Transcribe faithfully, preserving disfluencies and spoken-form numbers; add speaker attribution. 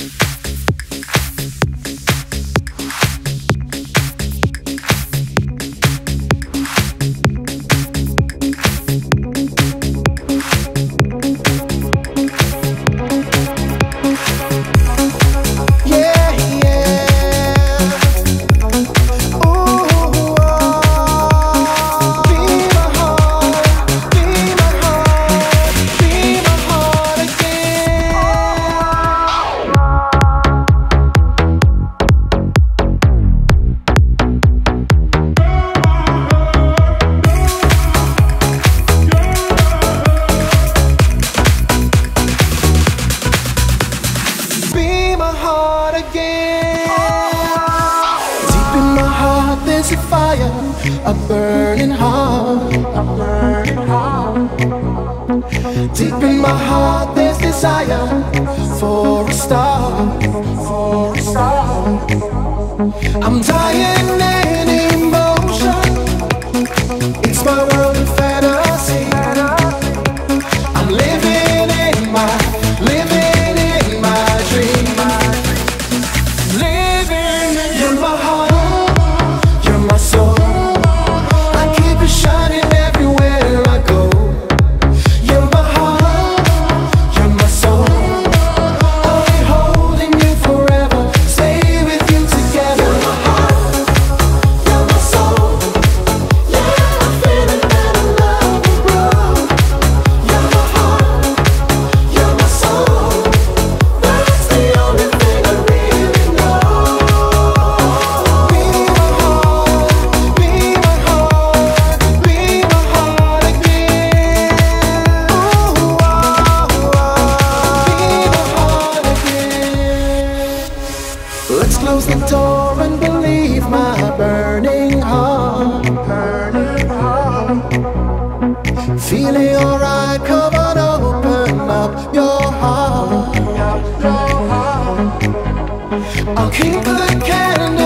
Speaker 1: A burning heart, a burning heart. Deep in my heart there's desire for a star, for a star. I'm dying in emotion. It's my world of fantasy. I'm living in my, living in my dream. Living in you're my heart, you're my soul. Shining everywhere I go. You're my heart, you're my soul. I'll be holding you forever, stay with you together. You're my heart, you're my soul. Yeah, I'm feeling that our love will grow. You're my heart, you're my soul. That's the only thing I really know. Be my heart, be my heart. Let's close the door and believe my burning heart, burning heart. Feeling alright, come on, open up your heart, your heart. I'll keep the candle